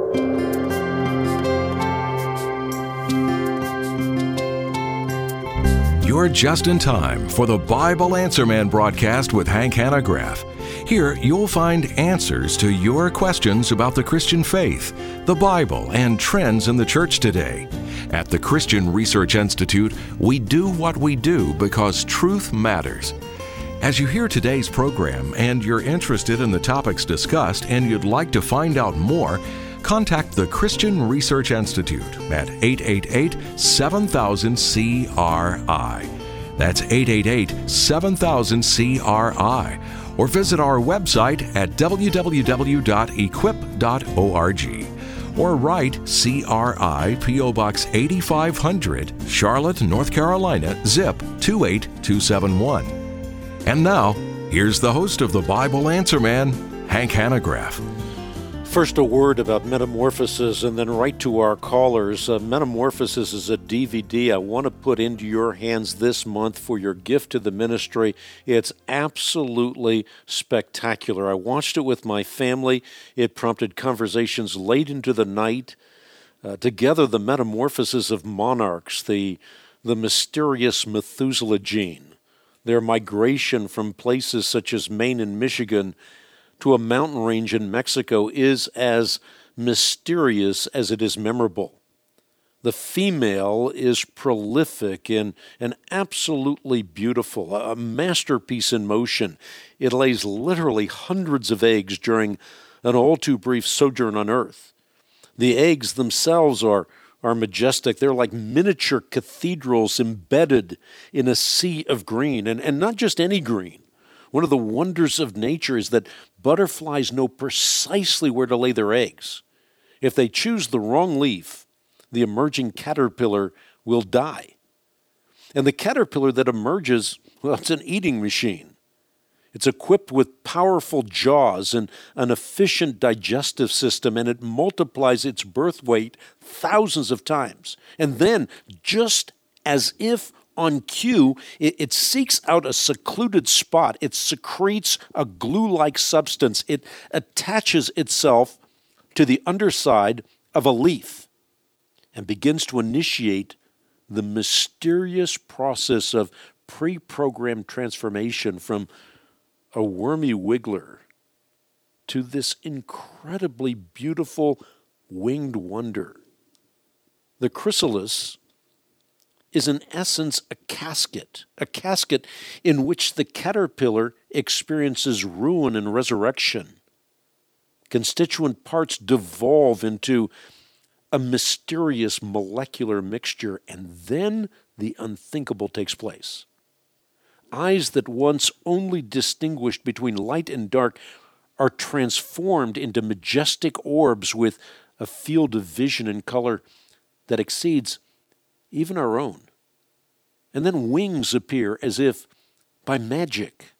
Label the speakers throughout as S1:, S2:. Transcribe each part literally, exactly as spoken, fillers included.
S1: You're just in time for the Bible Answer Man broadcast with Hank Hanegraaff. Here, you'll find answers to your questions about the Christian faith, the Bible, and trends in the church today. At the Christian Research Institute, we do what we do because truth matters. As you hear today's program and you're interested in the topics discussed and you'd like to find out more, contact the Christian Research Institute at eight eight eight, seven thousand, C R I. That's eight eight eight, seven thousand, C R I. Or visit our website at w w w dot equip dot org. Or write C R I, P O Box eighty-five hundred, Charlotte, North Carolina, zip two eight two seven one. And now, here's the host of the Bible Answer Man, Hank Hanegraaff.
S2: First, a word about Metamorphosis, and then right to our callers. Uh, Metamorphosis is a D V D I want to put into your hands this month for your gift to the ministry. It's absolutely spectacular. I watched it with my family. It prompted conversations late into the night. Uh, together, the metamorphosis of monarchs, the, the mysterious Methuselah gene, their migration from places such as Maine and Michigan to a mountain range in Mexico is as mysterious as it is memorable. The female is prolific and, and absolutely beautiful, a masterpiece in motion. It lays literally hundreds of eggs during an all too brief sojourn on Earth. The eggs themselves are, are majestic. They're like miniature cathedrals embedded in a sea of green, and, and not just any green. One of the wonders of nature is that butterflies know precisely where to lay their eggs. If they choose the wrong leaf, the emerging caterpillar will die. And the caterpillar that emerges, well, it's an eating machine. It's equipped with powerful jaws and an efficient digestive system, and it multiplies its birth weight thousands of times. And then, just as if on cue, it, it seeks out a secluded spot. It secretes a glue-like substance. It attaches itself to the underside of a leaf and begins to initiate the mysterious process of pre-programmed transformation from a wormy wiggler to this incredibly beautiful winged wonder. The chrysalis is in essence a casket, a casket in which the caterpillar experiences ruin and resurrection. Constituent parts devolve into a mysterious molecular mixture, and then the unthinkable takes place. Eyes that once only distinguished between light and dark are transformed into majestic orbs with a field of vision and color that exceeds even our own. And then wings appear as if by magic.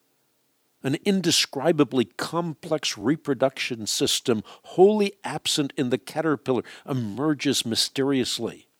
S2: An indescribably complex reproduction system, wholly absent in the caterpillar, emerges mysteriously.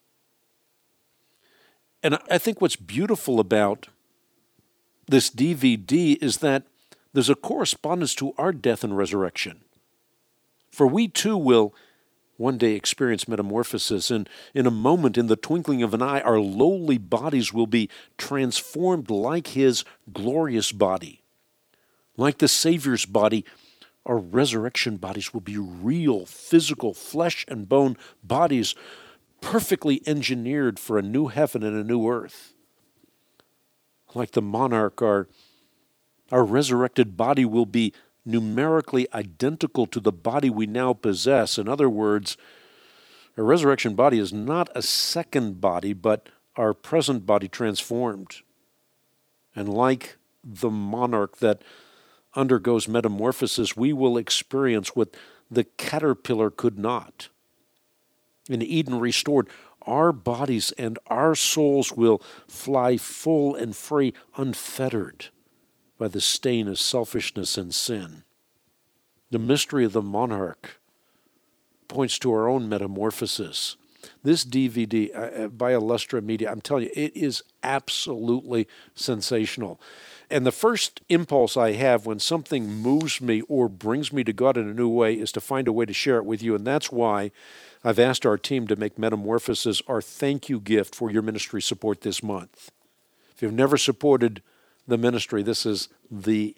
S2: And I think what's beautiful about this D V D is that there's a correspondence to our death and resurrection. For we too will one day experience metamorphosis, and in a moment, in the twinkling of an eye, our lowly bodies will be transformed like His glorious body. Like the Savior's body, our resurrection bodies will be real, physical, flesh and bone bodies, perfectly engineered for a new heaven and a new earth. Like the monarch, our, our resurrected body will be numerically identical to the body we now possess. In other words, a resurrection body is not a second body, but our present body transformed. And like the monarch that undergoes metamorphosis, we will experience what the caterpillar could not. In Eden restored, our bodies and our souls will fly full and free, unfettered by the stain of selfishness and sin. The mystery of the monarch points to our own metamorphosis. This D V D uh, by Illustra Media, I'm telling you, it is absolutely sensational. And the first impulse I have when something moves me or brings me to God in a new way is to find a way to share it with you. And that's why I've asked our team to make Metamorphosis our thank you gift for your ministry support this month. If you've never supported the ministry, this is the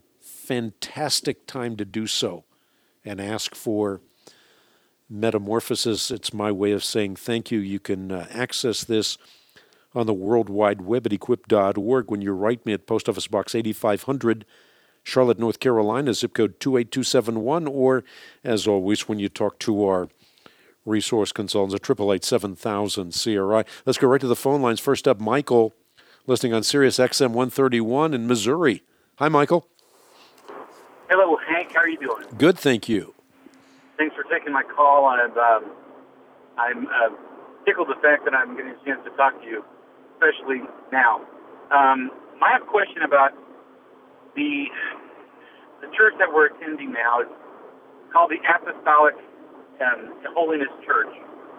S2: fantastic time to do so and ask for Metamorphosis. It's my way of saying thank you. You can uh, access this on the World Wide Web at equip dot org when you write me at Post Office Box eighty-five hundred, Charlotte, North Carolina, zip code two eight two seven one, or, as always, when you talk to our resource consultants at triple eight seven thousand C R I. Let's go right to the phone lines. First up, Michael, listening on Sirius X M one thirty-one in Missouri. Hi, Michael.
S3: Hello, Hank. How are you doing?
S2: Good, thank you.
S3: Thanks for taking my call. I'm, um, I'm uh, tickled the fact that I'm getting a chance to talk to you, especially now. Um, I have a question about the the church that we're attending now. It's called the Apostolic um, Holiness Church,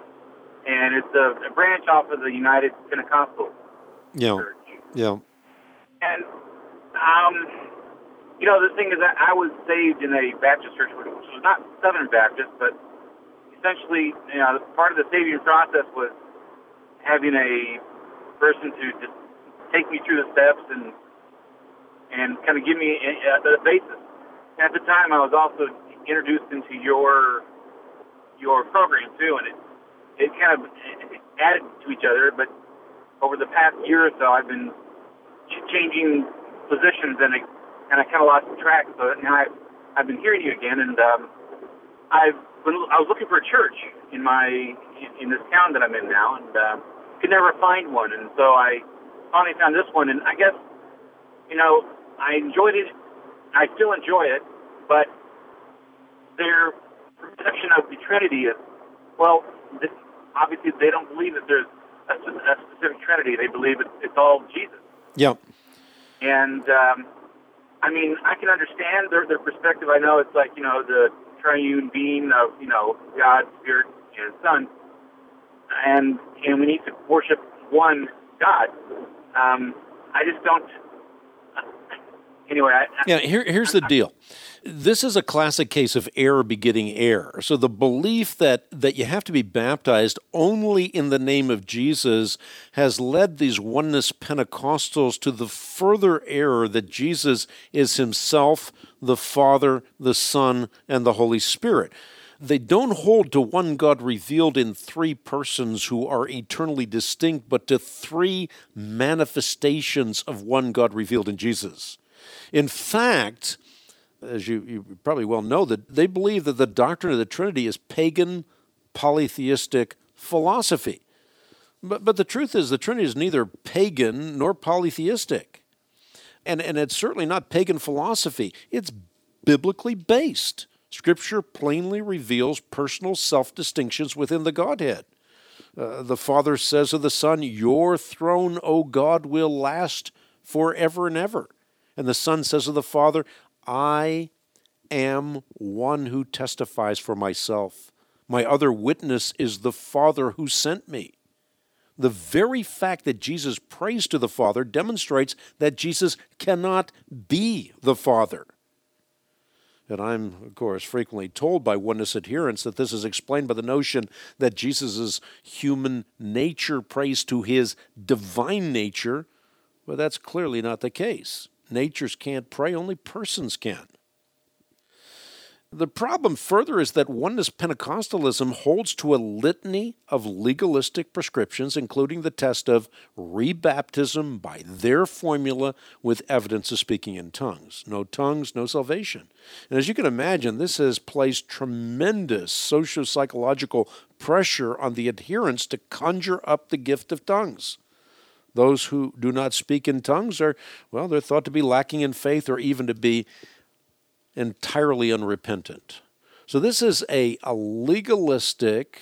S3: and it's a, a branch off of the United Pentecostal
S2: yeah.
S3: Church.
S2: Yeah.
S3: And um, you know, the thing is that I was saved in a Baptist church, which was not Southern Baptist, but essentially, you know, part of the saving process was having a person to just take me through the steps and and kind of give me a, a basis. And at the time, I was also introduced into your your program too, and it it kind of added to each other. But over the past year or so, I've been changing positions, and it, and I kind of lost track. So now I've, I've been hearing you again, and um, I've been, I was looking for a church in my in this town that I'm in now, and uh, could never find one. And so I finally found this one, and I guess, you know, I enjoyed it. I still enjoy it, but their perception of the Trinity is, well, this, obviously they don't believe that there's a, a specific Trinity. They believe it, it's all Jesus.
S2: Yeah.
S3: And, um, I mean, I can understand their, their perspective. I know it's like, you know, the triune being of, you know, God, Spirit, and Son, and and we need to worship one God. Um, I just don't... Anyway, I,
S2: yeah. Here, here's the deal. This is a classic case of error begetting error. So the belief that that you have to be baptized only in the name of Jesus has led these oneness Pentecostals to the further error that Jesus is himself the Father, the Son, and the Holy Spirit. They don't hold to one God revealed in three persons who are eternally distinct, but to three manifestations of one God revealed in Jesus. In fact, as you, you probably well know, that they believe that the doctrine of the Trinity is pagan, polytheistic philosophy. But, but the truth is the Trinity is neither pagan nor polytheistic. And, and it's certainly not pagan philosophy. It's biblically based. Scripture plainly reveals personal self-distinctions within the Godhead. Uh, the Father says of the Son, "Your throne, O God, will last forever and ever." And the Son says of the Father, "I am one who testifies for myself. My other witness is the Father who sent me." The very fact that Jesus prays to the Father demonstrates that Jesus cannot be the Father. And I'm, of course, frequently told by oneness adherents that this is explained by the notion that Jesus' human nature prays to his divine nature. Well, that's clearly not the case. Natures can't pray, only persons can. The problem further is that oneness Pentecostalism holds to a litany of legalistic prescriptions, including the test of rebaptism by their formula with evidence of speaking in tongues. No tongues, no salvation. And as you can imagine, this has placed tremendous socio-psychological pressure on the adherents to conjure up the gift of tongues. Those who do not speak in tongues are, well, they're thought to be lacking in faith or even to be entirely unrepentant. So this is a, a legalistic,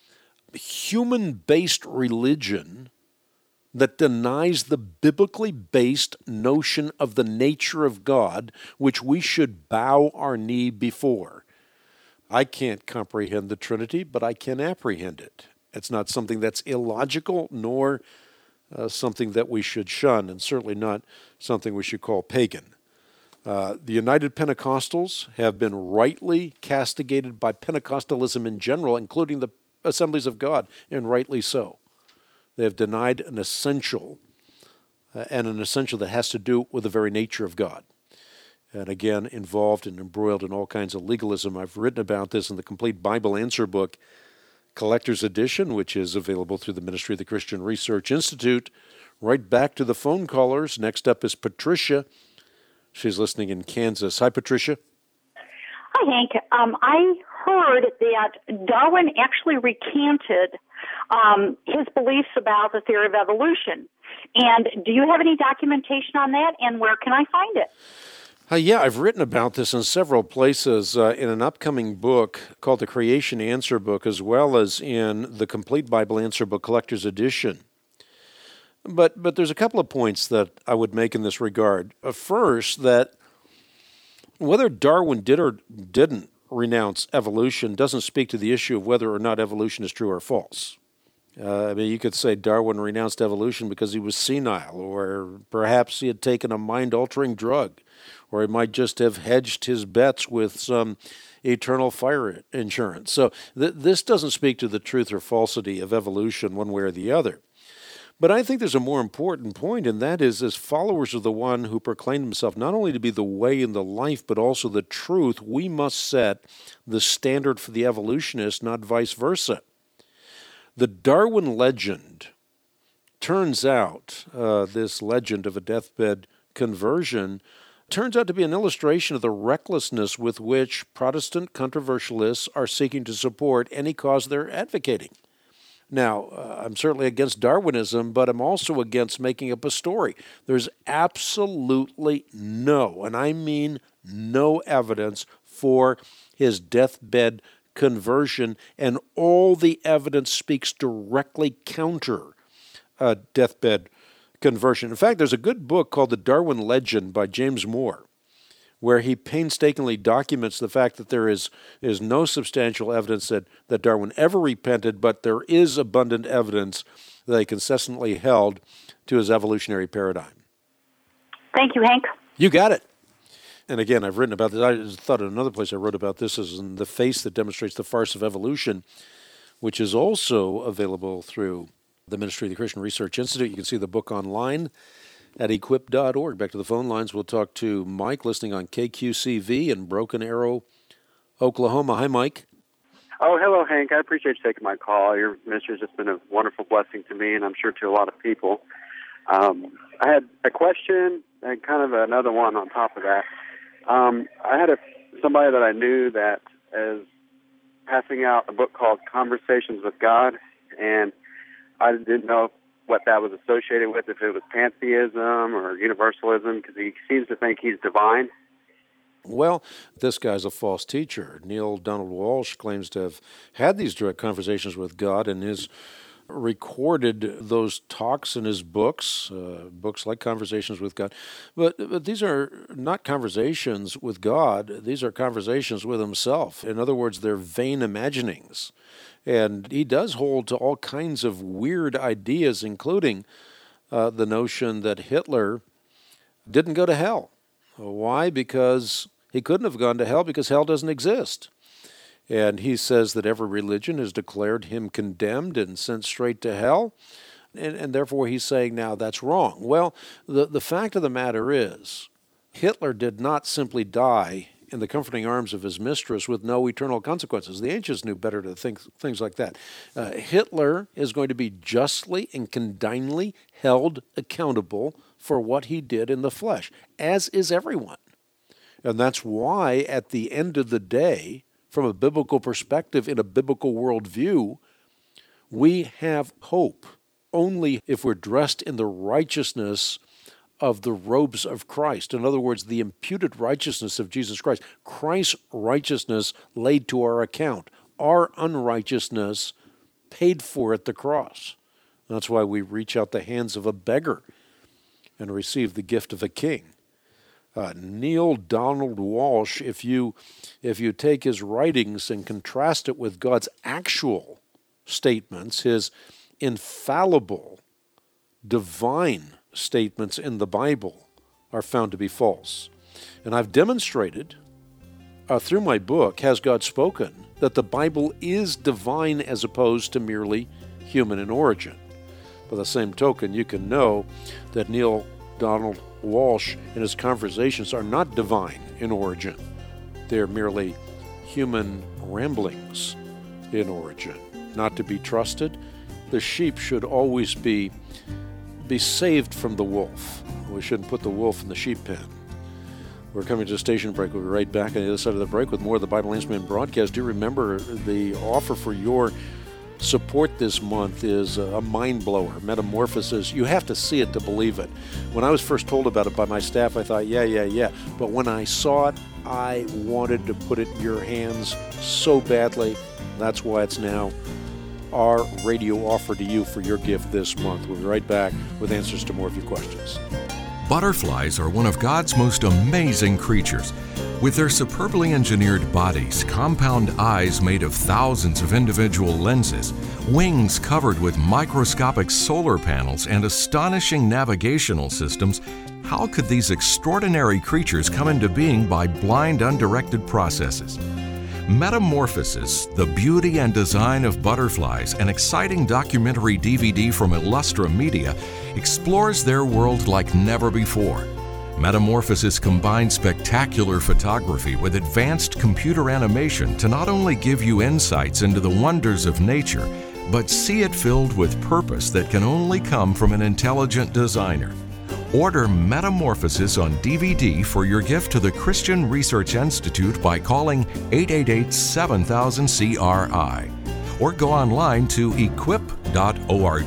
S2: human-based religion that denies the biblically based notion of the nature of God, which we should bow our knee before. I can't comprehend the Trinity, but I can apprehend it. It's not something that's illogical nor uh, something that we should shun, and certainly not something we should call pagan. Uh, the United Pentecostals have been rightly castigated by Pentecostalism in general, including the Assemblies of God, and rightly so. They have denied an essential, uh, and an essential that has to do with the very nature of God. And again, involved and embroiled in all kinds of legalism. I've written about this in the Complete Bible Answer Book, Collector's Edition, which is available through the Ministry of the Christian Research Institute. Right back to the phone callers. Next up is Patricia. She's listening in Kansas. Hi, Patricia.
S4: Hi, Hank. Um, I heard that Darwin actually recanted um, his beliefs about the theory of evolution. And do you have any documentation on that, and where can I find it?
S2: Uh, yeah, I've written about this in several places uh, in an upcoming book called the Creation Answer Book, as well as in the Complete Bible Answer Book Collector's Edition. But but there's a couple of points that I would make in this regard. Uh, first, that whether Darwin did or didn't renounce evolution doesn't speak to the issue of whether or not evolution is true or false. Uh, I mean, you could say Darwin renounced evolution because he was senile, or perhaps he had taken a mind-altering drug, or he might just have hedged his bets with some eternal fire insurance. So th- this doesn't speak to the truth or falsity of evolution one way or the other. But I think there's a more important point, and that is, as followers of the one who proclaimed himself not only to be the way and the life, but also the truth, we must set the standard for the evolutionist, not vice versa. The Darwin legend turns out, uh, this legend of a deathbed conversion, turns out to be an illustration of the recklessness with which Protestant controversialists are seeking to support any cause they're advocating. Now, uh, I'm certainly against Darwinism, but I'm also against making up a story. There's absolutely no, and I mean no evidence for his deathbed conversion, and all the evidence speaks directly counter uh, deathbed conversion. In fact, there's a good book called The Darwin Legend by James Moore, where he painstakingly documents the fact that there is, is no substantial evidence that, that Darwin ever repented, but there is abundant evidence that he consistently held to his evolutionary paradigm.
S4: Thank you, Hank.
S2: You got it. And again, I've written about this. I thought in another place I wrote about this is in The Face That Demonstrates the Farce of Evolution, which is also available through the Ministry of the Christian Research Institute. You can see the book online at equip dot org. Back to the phone lines. We'll talk to Mike, listening on K Q C V in Broken Arrow, Oklahoma. Hi, Mike.
S5: Oh, hello, Hank. I appreciate you taking my call. Your ministry has just been a wonderful blessing to me, and I'm sure to a lot of people. Um, I had a question and kind of another one on top of that. Um, I had a somebody that I knew that is passing out a book called Conversations with God, and I didn't know what that was associated with, if it was pantheism or universalism, because he seems to think he's divine.
S2: Well, this guy's a false teacher. Neil Donald Walsh claims to have had these direct conversations with God and has recorded those talks in his books, uh, books like Conversations with God. But, but these are not conversations with God. These are conversations with himself. In other words, they're vain imaginings. And he does hold to all kinds of weird ideas, including uh, the notion that Hitler didn't go to hell. Why? Because he couldn't have gone to hell, because hell doesn't exist. And he says that every religion has declared him condemned and sent straight to hell. And, and therefore he's saying now that's wrong. Well, the, the fact of the matter is, Hitler did not simply die in the comforting arms of his mistress with no eternal consequences. The ancients knew better to think things like that. Uh, Hitler is going to be justly and condignly held accountable for what he did in the flesh, as is everyone. And that's why, at the end of the day, from a biblical perspective, in a biblical worldview, we have hope only if we're dressed in the righteousness of the robes of Christ. In other words, the imputed righteousness of Jesus Christ. Christ's righteousness laid to our account. Our unrighteousness paid for at the cross. That's why we reach out the hands of a beggar and receive the gift of a king. Uh, Neil Donald Walsh, if you if you take his writings and contrast it with God's actual statements, his infallible divine statements in the Bible are found to be false. And I've demonstrated uh, through my book, Has God Spoken?, that the Bible is divine as opposed to merely human in origin. By the same token, you can know that Neil Donald Walsch and his conversations are not divine in origin. They're merely human ramblings in origin, not to be trusted. The sheep should always be be saved from the wolf. We shouldn't put the wolf in the sheep pen. We're coming to a station break. We'll be right back on the other side of the break with more of the Bible Answer Man broadcast. Do remember the offer for your support this month is a mind blower, Metamorphosis. You have to see it to believe it. When I was first told about it by my staff, I thought, yeah, yeah, yeah. But when I saw it, I wanted to put it in your hands so badly. That's why it's now our radio offer to you for your gift this month. We'll be right back with answers to more of your questions.
S1: Butterflies are one of God's most amazing creatures. With their superbly engineered bodies, compound eyes made of thousands of individual lenses, wings covered with microscopic solar panels, and astonishing navigational systems, how could these extraordinary creatures come into being by blind, undirected processes? Metamorphosis, The Beauty and Design of Butterflies, an exciting documentary D V D from Illustra Media, explores their world like never before. Metamorphosis combines spectacular photography with advanced computer animation to not only give you insights into the wonders of nature, but see it filled with purpose that can only come from an intelligent designer. Order Metamorphosis on D V D for your gift to the Christian Research Institute by calling eight eight eight, seven thousand, C R I or go online to equip dot org.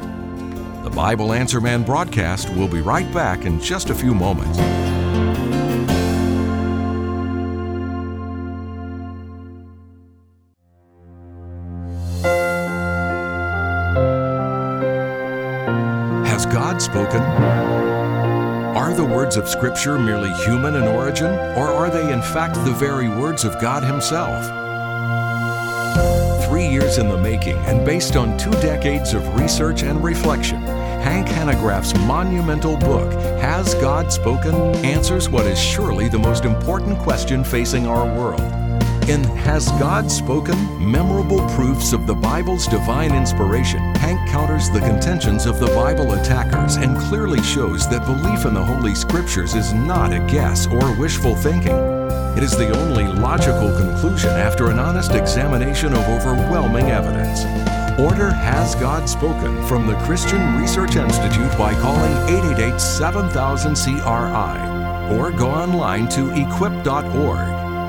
S1: The Bible Answer Man broadcast will be right back in just a few moments. Has God spoken? Are the words of Scripture merely human in origin, or are they in fact the very words of God Himself? Three years in the making and based on two decades of research and reflection, Hank Hanegraaff's monumental book, Has God Spoken?, answers what is surely the most important question facing our world. In Has God Spoken? Memorable Proofs of the Bible's Divine Inspiration, Hank counters the contentions of the Bible attackers and clearly shows that belief in the Holy Scriptures is not a guess or wishful thinking. It is the only logical conclusion after an honest examination of overwhelming evidence. Order Has God Spoken? From the Christian Research Institute by calling eight eight eight, seven thousand, C R I or go online to equip dot org.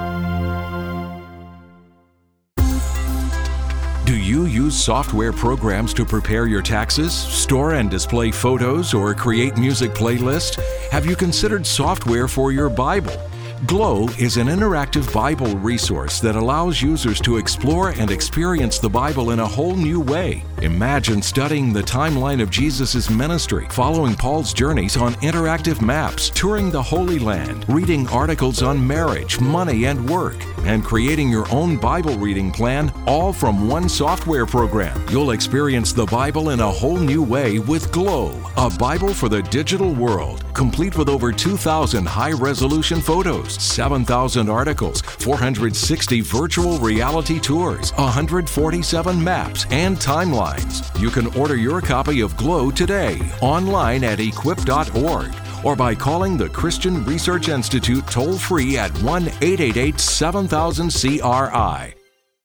S1: Do you use software programs to prepare your taxes, store and display photos, or create music playlists? Have you considered software for your Bible? Glow is an interactive Bible resource that allows users to explore and experience the Bible in a whole new way. Imagine studying the timeline of Jesus' ministry, following Paul's journeys on interactive maps, touring the Holy Land, reading articles on marriage, money, and work, and creating your own Bible reading plan, all from one software program. You'll experience the Bible in a whole new way with Glow, a Bible for the digital world, complete with over two thousand high-resolution photos, seven thousand articles, four hundred sixty virtual reality tours, one hundred forty-seven maps, and timelines. You can order your copy of Glow today online at equip dot org or by calling the Christian Research Institute toll-free at one eight eight eight, seven thousand, C R I.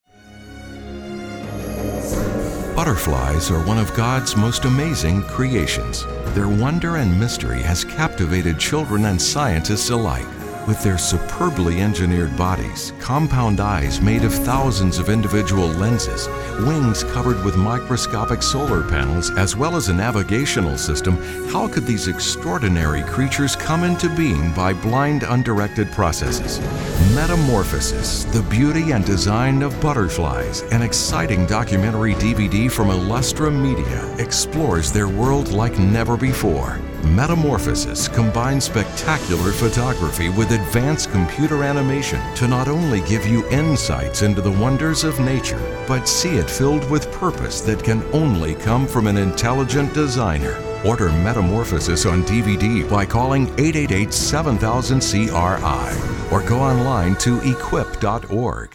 S1: Butterflies are one of God's most amazing creations. Their wonder and mystery has captivated children and scientists alike. With their superbly engineered bodies, compound eyes made of thousands of individual lenses, wings covered with microscopic solar panels, as well as a navigational system, how could these extraordinary creatures come into being by blind, undirected processes? Metamorphosis, The Beauty and Design of Butterflies, an exciting documentary D V D from Illustra Media, explores their world like never before. Metamorphosis combines spectacular photography with advanced computer animation to not only give you insights into the wonders of nature, but see it filled with purpose that can only come from an intelligent designer. Order Metamorphosis on D V D by calling eight eight eight, seven thousand, C R I or go online to equip dot org.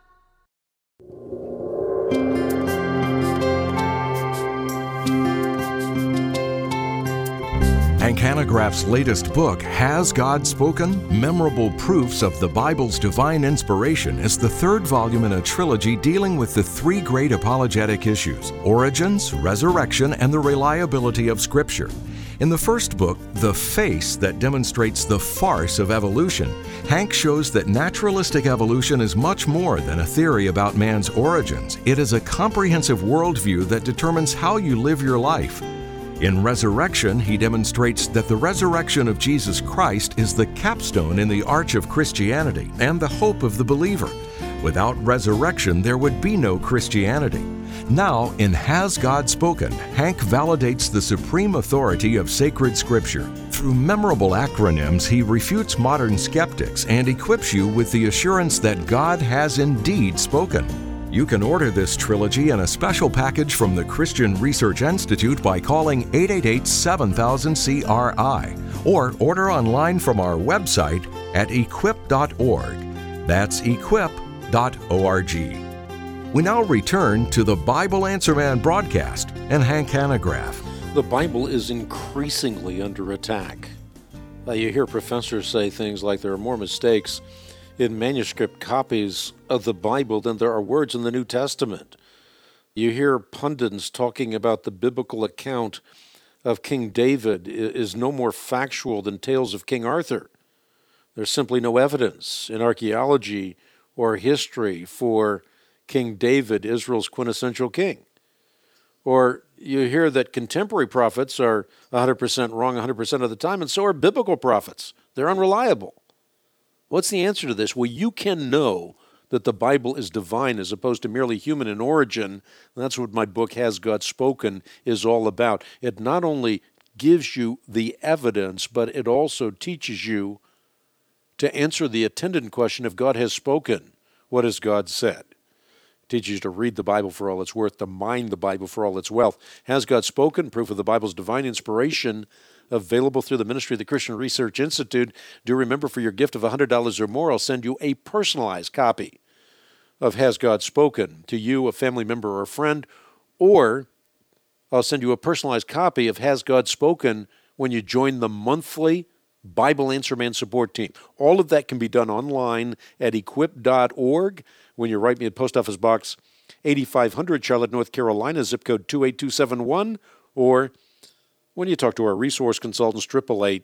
S1: Hank Hanegraaff's latest book, Has God Spoken? Memorable Proofs of the Bible's Divine Inspiration, is the third volume in a trilogy dealing with the three great apologetic issues: origins, resurrection, and the reliability of Scripture. In the first book, The Face That Demonstrates the Farce of Evolution, Hank shows that naturalistic evolution is much more than a theory about man's origins. It is a comprehensive worldview that determines how you live your life. In Resurrection, he demonstrates that the resurrection of Jesus Christ is the capstone in the arch of Christianity and the hope of the believer. Without resurrection, there would be no Christianity. Now, in Has God Spoken?, Hank validates the supreme authority of sacred Scripture. Through memorable acronyms, he refutes modern skeptics and equips you with the assurance that God has indeed spoken. You can order this trilogy in a special package from the Christian Research Institute by calling eight eight eight, seven thousand, C R I or order online from our website at equip dot org. That's equip dot org. We now return to the Bible Answer Man broadcast and Hank Hanegraaff.
S2: The Bible is increasingly under attack. Uh, you hear professors say things like there are more mistakes in manuscript copies of the Bible than there are words in the New Testament. You hear pundits talking about the biblical account of King David is no more factual than tales of King Arthur. There's simply no evidence in archaeology or history for King David, Israel's quintessential king. Or you hear that contemporary prophets are one hundred percent wrong one hundred percent of the time, and so are biblical prophets. They're unreliable. What's the answer to this? Well, you can know that the Bible is divine as opposed to merely human in origin. And that's what my book, Has God Spoken?, is all about. It not only gives you the evidence, but it also teaches you to answer the attendant question: if God has spoken, what has God said? It teaches you to read the Bible for all it's worth, to mine the Bible for all its wealth. Has God Spoken? Proof of the Bible's divine inspiration, available through the ministry of the Christian Research Institute. Do remember, for your gift of one hundred dollars or more, I'll send you a personalized copy of Has God Spoken to you, a family member, or a friend, or I'll send you a personalized copy of Has God Spoken when you join the monthly Bible Answer Man support team. All of that can be done online at equip dot org. When you write me at Post Office Box eighty-five hundred, Charlotte, North Carolina, zip code two eight two seven one, or when you talk to our resource consultants, eight eight eight,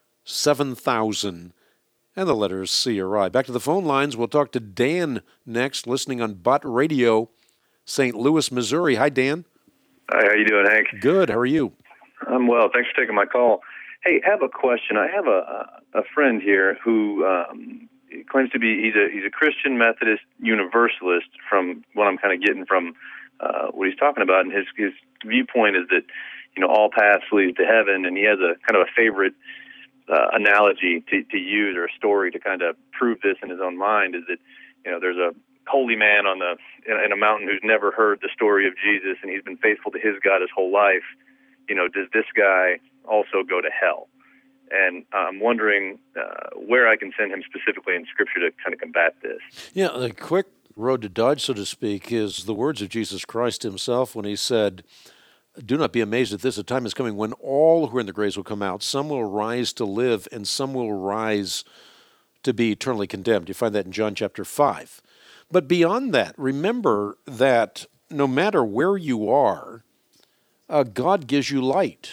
S2: seven thousand, and the letters C or I. Back to the phone lines. We'll talk to Dan next, listening on Bott Radio, Saint Louis, Missouri. Hi, Dan.
S6: Hi, how you doing, Hank?
S2: Good. How are you?
S6: I'm well. Thanks for taking my call. Hey, I have a question. I have a a friend here who um, claims to be he's a he's a Christian Methodist Universalist. From what I'm kind of getting from uh, what he's talking about, and his his viewpoint is that, you know, all paths lead to heaven, and he has a kind of a favorite uh, analogy to, to use, or a story to kind of prove this in his own mind, is that, you know, there's a holy man on the in, in a mountain who's never heard the story of Jesus, and he's been faithful to his God his whole life. You know, does this guy also go to hell? And I'm wondering uh, where I can send him specifically in Scripture to kind of combat this.
S2: Yeah, the quick road to dodge, so to speak, is the words of Jesus Christ himself when he said, "Do not be amazed at this, a time is coming when all who are in the graves will come out. Some will rise to live, and some will rise to be eternally condemned." You find that in John chapter five. But beyond that, remember that no matter where you are, uh, God gives you light.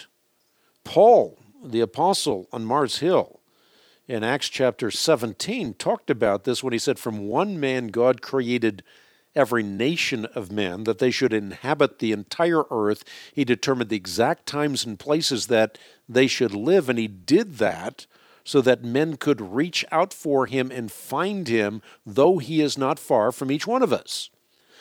S2: Paul, the apostle on Mars Hill, in Acts chapter seventeen, talked about this when he said, "From one man God created every nation of men, that they should inhabit the entire earth. He determined the exact times and places that they should live, and he did that so that men could reach out for him and find him, though he is not far from each one of us."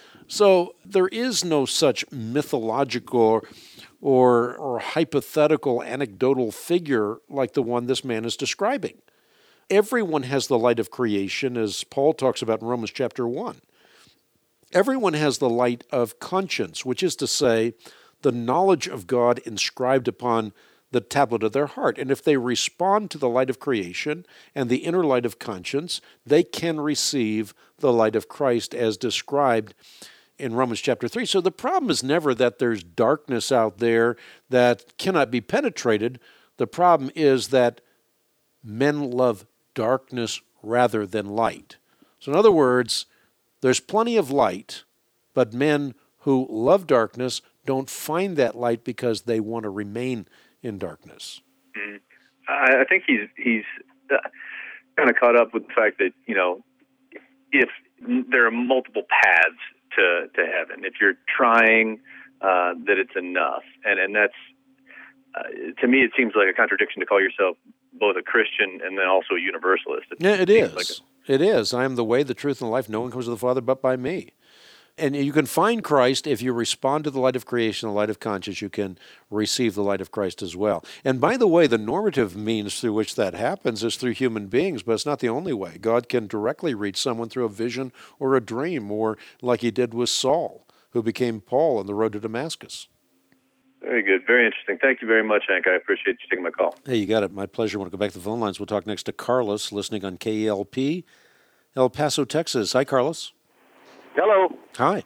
S2: So there is no such mythological or, or hypothetical anecdotal figure like the one this man is describing. Everyone has the light of creation, as Paul talks about in Romans chapter one. Everyone has the light of conscience, which is to say, the knowledge of God inscribed upon the tablet of their heart. And if they respond to the light of creation and the inner light of conscience, they can receive the light of Christ as described in Romans chapter three. So the problem is never that there's darkness out there that cannot be penetrated. The problem is that men love darkness rather than light. So in other words, there's plenty of light, but men who love darkness don't find that light because they want to remain in darkness.
S6: Mm. I think he's he's uh, kind of caught up with the fact that, you know, if there are multiple paths to, to heaven, if you're trying, uh, that it's enough. And, and that's, uh, to me, it seems like a contradiction to call yourself both a Christian and then also a universalist. It
S2: yeah, it is.
S6: Like a,
S2: it is. I am the way, the truth, and the life. No one comes to the Father but by me. And you can find Christ if you respond to the light of creation, the light of conscience. You can receive the light of Christ as well. And by the way, the normative means through which that happens is through human beings, but it's not the only way. God can directly reach someone through a vision or a dream, or like he did with Saul, who became Paul on the road to Damascus.
S6: Very good. Very interesting. Thank you very much, Hank. I appreciate you taking my call.
S2: Hey, you got it. My pleasure. I want to go back to the phone lines. We'll talk next to Carlos, listening on K E L P, El Paso, Texas. Hi, Carlos.
S7: Hello.
S2: Hi.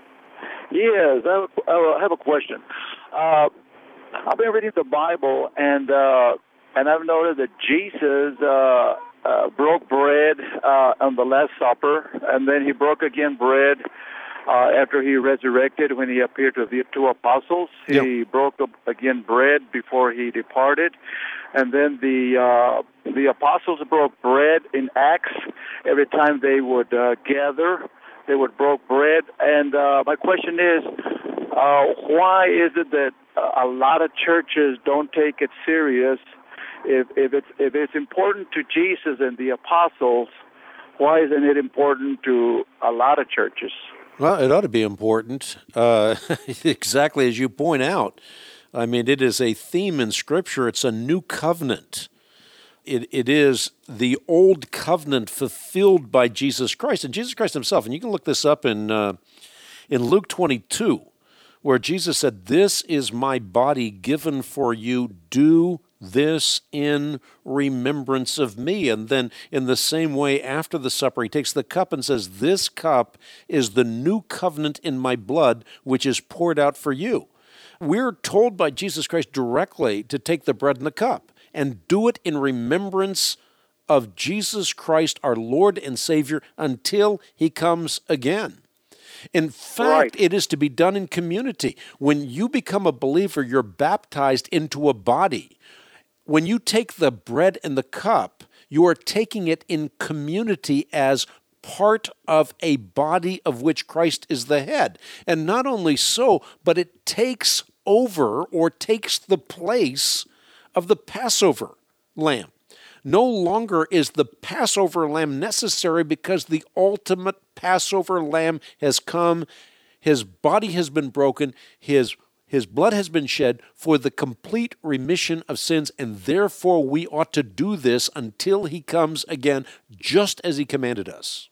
S7: Yes, I have, I have a question. Uh, I've been reading the Bible, and uh, and I've noticed that Jesus uh, uh, broke bread uh, on the Last Supper, and then he broke again bread uh, after he resurrected when he appeared to the two apostles.
S2: Yep.
S7: He broke again bread before he departed, and then the uh, the apostles broke bread in Acts every time they would uh, gather. They would broke bread, and uh, my question is, uh, why is it that a lot of churches don't take it serious? If, if it's if it's important to Jesus and the apostles, why isn't it important to a lot of churches?
S2: Well, it ought to be important, uh, exactly as you point out. I mean, it is a theme in Scripture. It's a new covenant. It, it is the old covenant fulfilled by Jesus Christ, and Jesus Christ himself. And you can look this up in uh, in Luke twenty-two, where Jesus said, "This is my body given for you. Do this in remembrance of me." And then in the same way, after the supper, he takes the cup and says, "This cup is the new covenant in my blood, which is poured out for you." We're told by Jesus Christ directly to take the bread and the cup and do it in remembrance of Jesus Christ, our Lord and Savior, until he comes again. In fact,
S7: right.
S2: It is to be done in community. When you become a believer, you're baptized into a body. When you take the bread and the cup, you are taking it in community as part of a body of which Christ is the head. And not only so, but it takes over or takes the place of the Passover lamb. No longer is the Passover lamb necessary because the ultimate Passover lamb has come. His body has been broken. His, his blood has been shed for the complete remission of sins, and therefore we ought to do this until he comes again, just as he commanded us.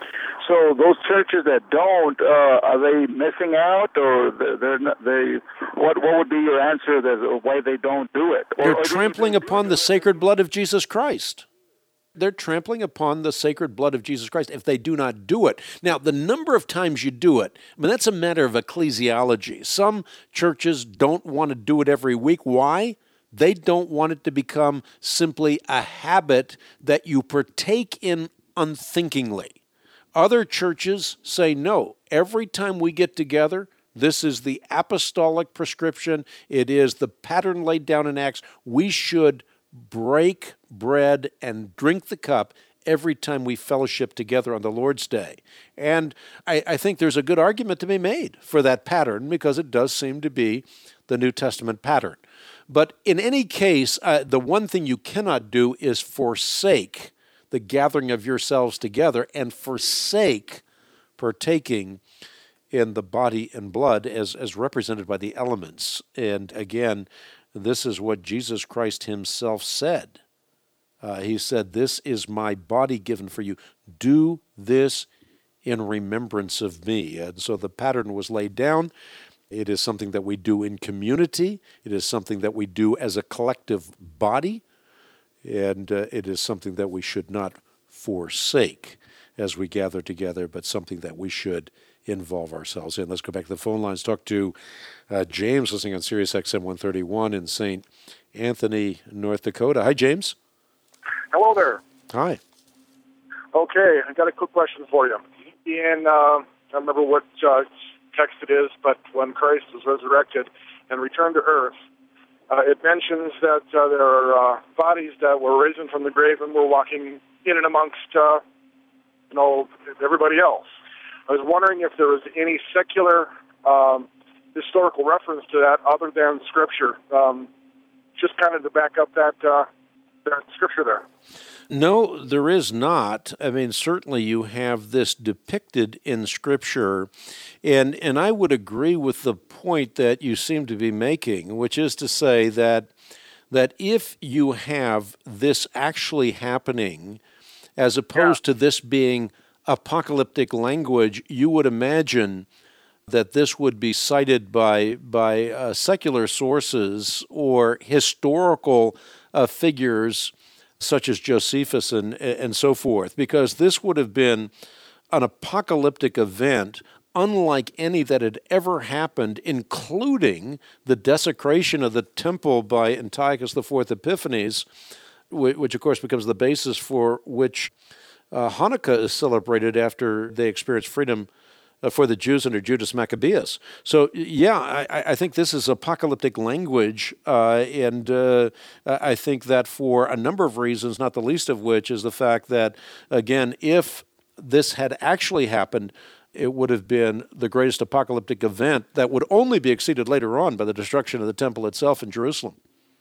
S7: So those churches that don't, uh, are they missing out, or they're not, they? What what would be your answer that why they don't do it?
S2: They're
S7: or, or
S2: trampling upon the sacred blood of Jesus Christ. They're trampling upon the sacred blood of Jesus Christ if they do not do it. Now, the number of times you do it, I mean, that's a matter of ecclesiology. Some churches don't want to do it every week. Why? They don't want it to become simply a habit that you partake in unthinkingly. Other churches say, no, every time we get together, this is the apostolic prescription. It is the pattern laid down in Acts. We should break bread and drink the cup every time we fellowship together on the Lord's Day. And I, I think there's a good argument to be made for that pattern because it does seem to be the New Testament pattern. But in any case, uh, the one thing you cannot do is forsake the gathering of yourselves together and forsake partaking in the body and blood as, as represented by the elements. And again, this is what Jesus Christ himself said. Uh, he said, "This is my body given for you. Do this in remembrance of me." And so the pattern was laid down. It is something that we do in community. It is something that we do as a collective body. And uh, it is something that we should not forsake as we gather together, but something that we should involve ourselves in. Let's go back to the phone lines. Talk to uh, James, listening on Sirius X M one thirty-one in Saint Anthony, North Dakota. Hi, James.
S8: Hello there.
S2: Hi.
S8: Okay, I got a quick question for you. In, uh, I don't remember what uh, text it is, but when Christ was resurrected and returned to earth, uh, it mentions that uh, there are uh, bodies that were risen from the grave and were walking in and amongst, uh, you know, everybody else. I was wondering if there was any secular um, historical reference to that other than Scripture, um, just kind of to back up that, uh, that Scripture there.
S2: No, there is not. I mean, certainly you have this depicted in Scripture, and and I would agree with the point that you seem to be making, which is to say that that if you have this actually happening, as opposed yeah. to this being apocalyptic language, you would imagine that this would be cited by by uh, secular sources or historical uh, figures such as Josephus and and so forth, because this would have been an apocalyptic event unlike any that had ever happened, including the desecration of the temple by Antiochus the Fourth Epiphanes, which of course becomes the basis for which uh, Hanukkah is celebrated after they experienced freedom Uh, for the Jews under Judas Maccabeus. So, yeah, I, I think this is apocalyptic language, uh, and uh, I think that for a number of reasons, not the least of which is the fact that, again, if this had actually happened, it would have been the greatest apocalyptic event that would only be exceeded later on by the destruction of the temple itself in Jerusalem.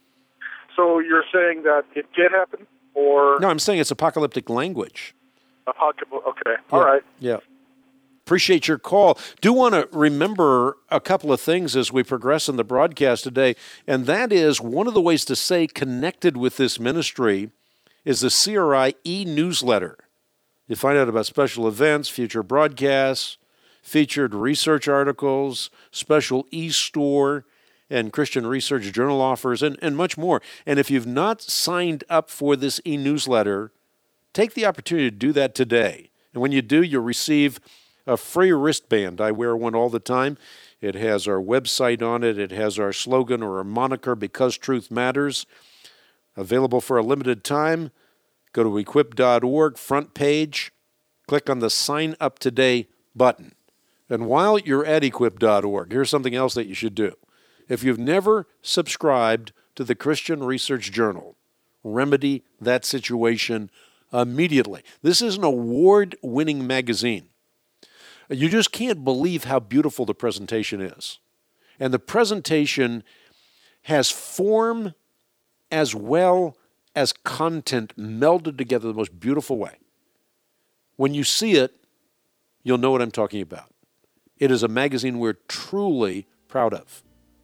S8: So you're saying that it did happen, or...
S2: No, I'm saying it's apocalyptic language.
S8: Apocalyptic, okay,
S2: yeah.
S8: all right.
S2: Yeah. Appreciate your call. Do want to remember a couple of things as we progress in the broadcast today, and that is one of the ways to stay connected with this ministry is the C R I e-newsletter. You find out about special events, future broadcasts, featured research articles, special e-store, and Christian Research Journal offers, and, and much more. And if you've not signed up for this e-newsletter, take the opportunity to do that today. And when you do, you'll receive a free wristband. I wear one all the time. It has our website on it. It has our slogan or our moniker, Because Truth Matters. Available for a limited time. Go to equip dot org, front page. Click on the Sign Up Today button. And while you're at equip dot org, here's something else that you should do. If you've never subscribed to the Christian Research Journal, remedy that situation immediately. This is an award-winning magazine. You just can't believe how beautiful the presentation is. And the presentation has form as well as content melded together in the most beautiful way. When you see it, you'll know what I'm talking about. It is a magazine we're truly proud of.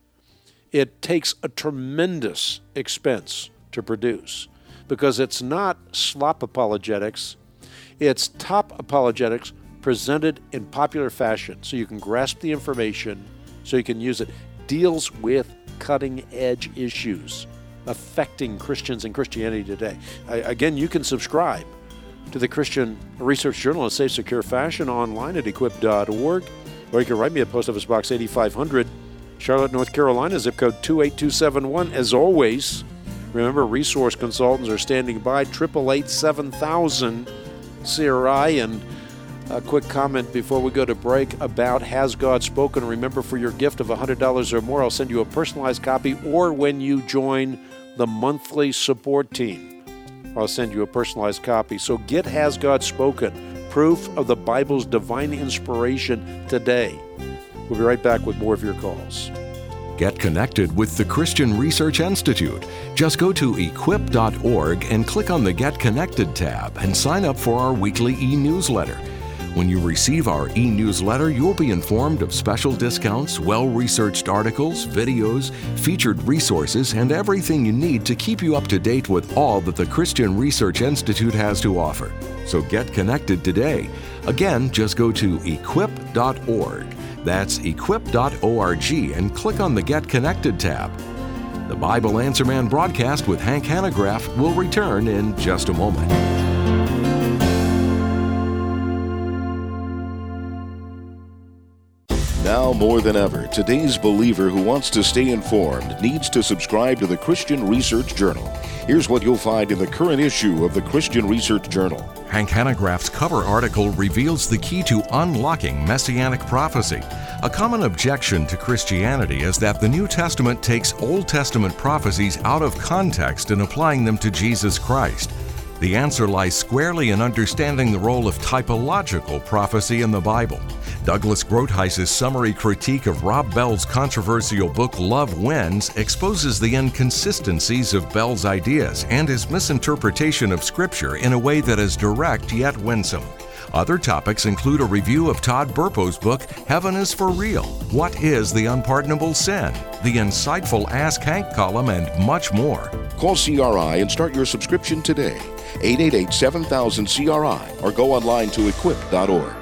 S2: It takes a tremendous expense to produce because it's not slop apologetics, it's top apologetics presented in popular fashion so you can grasp the information, so you can use it. Deals with cutting-edge issues affecting Christians and Christianity today. I, again, you can subscribe to the Christian Research Journal in a safe, secure fashion online at equip dot org, or you can write me at Post Office Box eighty-five hundred, Charlotte, North Carolina, zip code two eight two seven one. As always, remember, resource consultants are standing by, eight eight eight, seven thousand, C R I, and a quick comment before we go to break about Has God Spoken? Remember, for your gift of one hundred dollars or more, I'll send you a personalized copy, or when you join the monthly support team, I'll send you a personalized copy. So get Has God Spoken? Proof of the Bible's divine inspiration today. We'll be right back with more of your calls.
S1: Get connected with the Christian Research Institute. Just go to equip dot org and click on the Get Connected tab and sign up for our weekly e-newsletter. When you receive our e-newsletter, you'll be informed of special discounts, well-researched articles, videos, featured resources, and everything you need to keep you up to date with all that the Christian Research Institute has to offer. So get connected today. Again, just go to equip dot org. That's equip dot org and click on the Get Connected tab. The Bible Answer Man broadcast with Hank Hanegraaff will return in just a moment.
S9: Now more than ever, today's believer who wants to stay informed needs to subscribe to the Christian Research Journal. Here's what you'll find in the current issue of the Christian Research Journal.
S1: Hank Hanegraaff's cover article reveals the key to unlocking messianic prophecy. A common objection to Christianity is that the New Testament takes Old Testament prophecies out of context and applying them to Jesus Christ. The answer lies squarely in understanding the role of typological prophecy in the Bible. Douglas Groothuis's summary critique of Rob Bell's controversial book Love Wins exposes the inconsistencies of Bell's ideas and his misinterpretation of Scripture in a way that is direct yet winsome. Other topics include a review of Todd Burpo's book, Heaven is for Real, What is the Unpardonable Sin?, the insightful Ask Hank column, and much more.
S9: Call C R I and start your subscription today. eight eight eight, seven thousand, C R I or go online to equip dot org.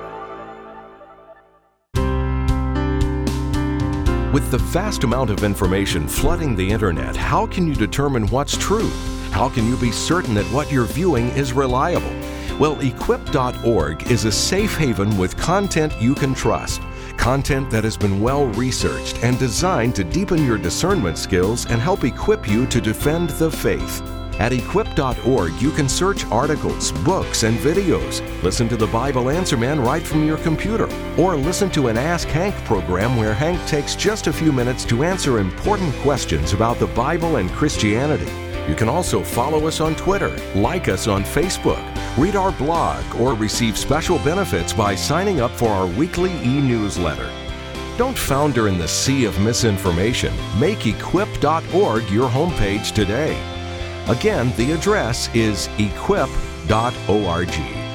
S1: With the vast amount of information flooding the internet, how can you determine what's true? How can you be certain that what you're viewing is reliable? Well, equip dot org is a safe haven with content you can trust. Content that has been well researched and designed to deepen your discernment skills and help equip you to defend the faith. At equip dot org, you can search articles, books, and videos. Listen to the Bible Answer Man right from your computer. Or listen to an Ask Hank program where Hank takes just a few minutes to answer important questions about the Bible and Christianity. You can also follow us on Twitter, like us on Facebook, read our blog, or receive special benefits by signing up for our weekly e-newsletter. Don't founder in the sea of misinformation. Make equip dot org your homepage today. Again, the address is equip dot org.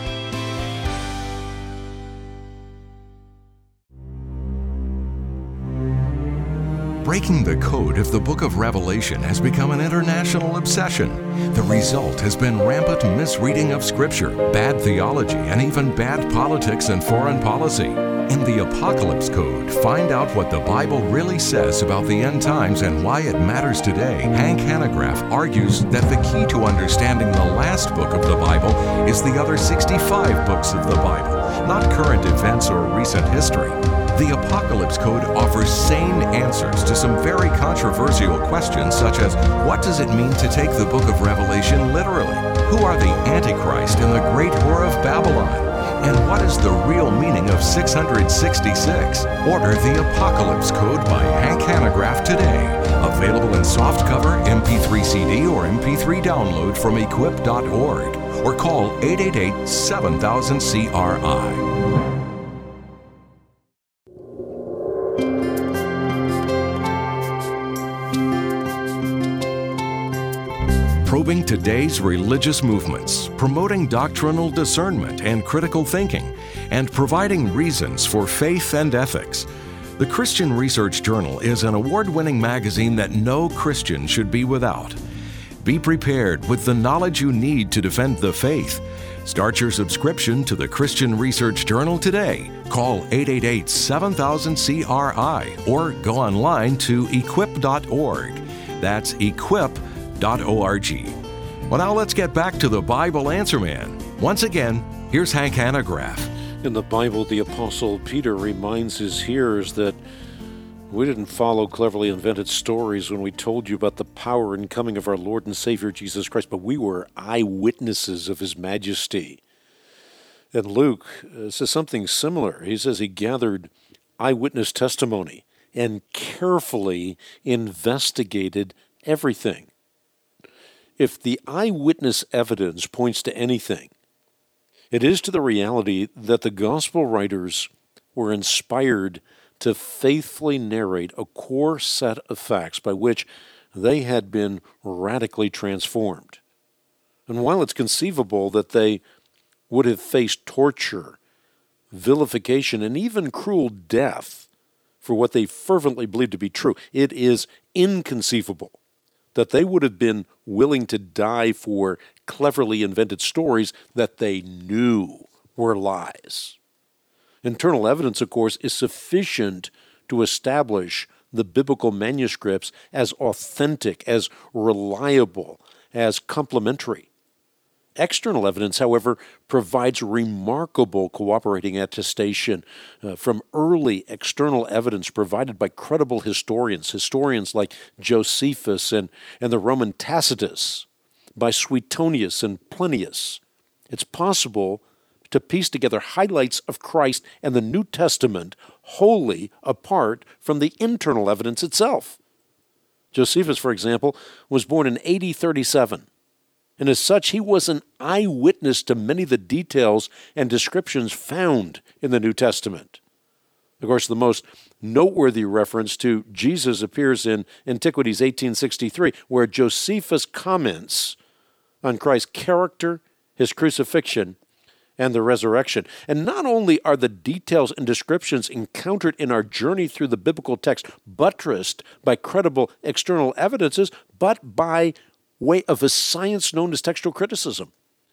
S1: Breaking the code of the book of Revelation has become an international obsession. The result has been rampant misreading of Scripture, bad theology, and even bad politics and foreign policy. In the Apocalypse Code, find out what the Bible really says about the end times and why it matters today. Hank Hanegraaff argues that the key to understanding the last book of the Bible is the other sixty-five books of the Bible, not current events or recent history. The Apocalypse Code offers sane answers to some very controversial questions, such as what does it mean to take the book of Revelation literally? Who are the Antichrist and the great whore of Babylon? And what is the real meaning of six hundred sixty-six? Order the Apocalypse Code by Hank Hanegraaff today. Available in softcover, M P three C D, or M P three download from equip dot org. Or call eight eight eight, seven thousand, C R I. Probing today's religious movements, promoting doctrinal discernment and critical thinking, and providing reasons for faith and ethics. The Christian Research Journal is an award-winning magazine that no Christian should be without. Be prepared with the knowledge you need to defend the faith. Start your subscription to the Christian Research Journal today. Call eight eight eight, seven thousand, C R I or go online to equip dot org. That's equip dot org. Well, now let's get back to the Bible Answer Man. Once again, here's Hank Hanegraaff.
S2: In the Bible, the Apostle Peter reminds his hearers that we didn't follow cleverly invented stories when we told you about the power and coming of our Lord and Savior Jesus Christ, but we were eyewitnesses of His majesty. And Luke uh, says something similar. He says he gathered eyewitness testimony and carefully investigated everything. If the eyewitness evidence points to anything, it is to the reality that the gospel writers were inspired to faithfully narrate a core set of facts by which they had been radically transformed. And while it's conceivable that they would have faced torture, vilification, and even cruel death for what they fervently believed to be true, it is inconceivable that they would have been willing to die for cleverly invented stories that they knew were lies. Internal evidence, of course, is sufficient to establish the biblical manuscripts as authentic, as reliable, as complementary. External evidence, however, provides remarkable cooperating attestation uh, from early external evidence provided by credible historians, historians like Josephus and, and the Roman Tacitus, by Suetonius and Plinius. It's possible to piece together highlights of Christ and the New Testament wholly apart from the internal evidence itself. Josephus, for example, was born in A D thirty-seven. And as such, he was an eyewitness to many of the details and descriptions found in the New Testament. Of course, the most noteworthy reference to Jesus appears in Antiquities eighteen sixty-three, where Josephus comments on Christ's character, his crucifixion, and the resurrection. And not only are the details and descriptions encountered in our journey through the biblical text buttressed by credible external evidences, but by way of a science known as textual criticism.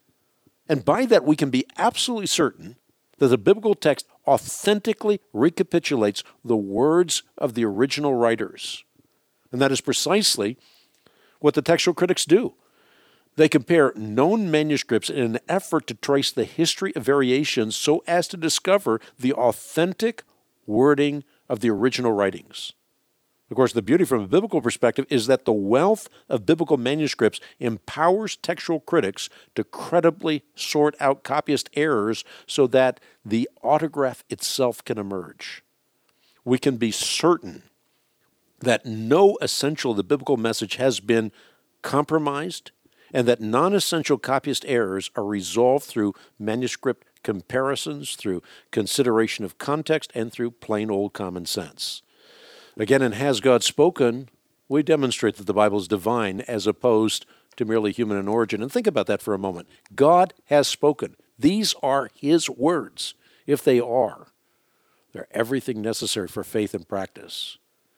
S2: And by that, we can be absolutely certain that the biblical text authentically recapitulates the words of the original writers. And that is precisely what the textual critics do. They compare known manuscripts in an effort to trace the history of variations so as to discover the authentic wording of the original writings. Of course, the beauty from a biblical perspective is that the wealth of biblical manuscripts empowers textual critics to credibly sort out copyist errors so that the autograph itself can emerge. We can be certain that no essential of the biblical message has been compromised and that non-essential copyist errors are resolved through manuscript comparisons, through consideration of context, and through plain old common sense. Again, in Has God Spoken, we demonstrate that the Bible is divine as opposed to merely human in origin. And think about that for a moment. God has spoken. These are His words. If they are, they're everything necessary for faith and practice.